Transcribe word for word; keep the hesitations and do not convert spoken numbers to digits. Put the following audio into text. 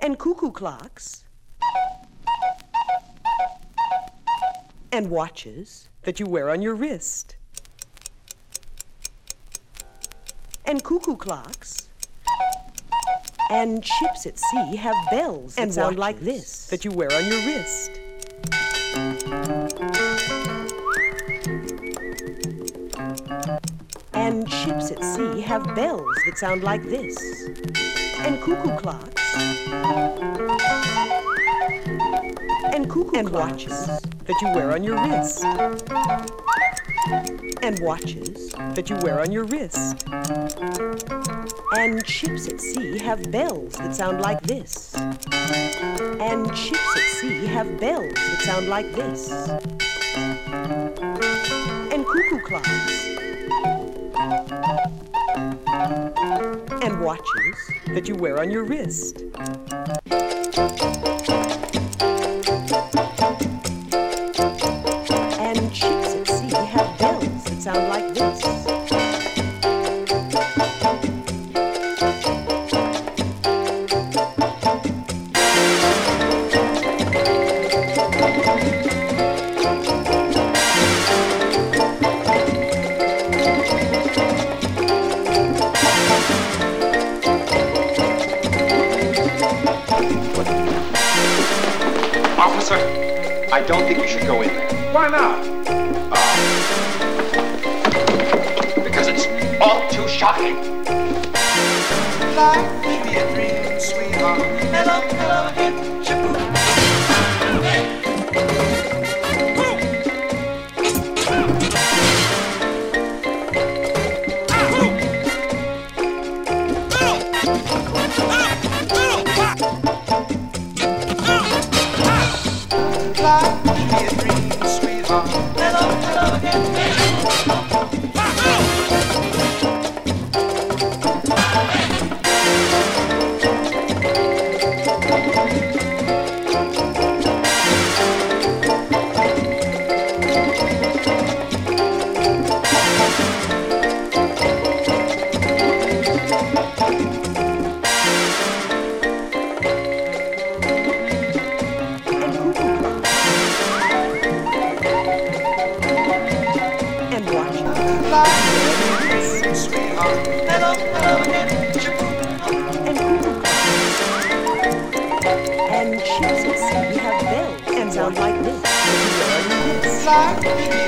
and cuckoo clocks and watches that you wear on your wrist. And cuckoo clocks and ships at sea have bells that and sound like this that you wear on your wrist. And ships at sea have bells that sound like this. And cuckoo clocks and cuckoo and clocks watches that you wear on your wrist. And watches that you wear on your wrist. And ships at sea have bells that sound like this. And ships at sea have bells that sound like this. And cuckoo clocks and watches that you wear on your wrist. And ships at sea have bells that sound like this. Officer, I don't think you should go in there. Why not? Uh, because it's all too shocking. Life should be a dream, sweetheart. Hello, hello again, Shaboom. Life should be a dream, sweetheart. Hello, hello again. Sweetheart, hello, hello again, Shaboom. And cuckoo clocks and ships at sea have bells and sound like this that you wear on your wrist. Life should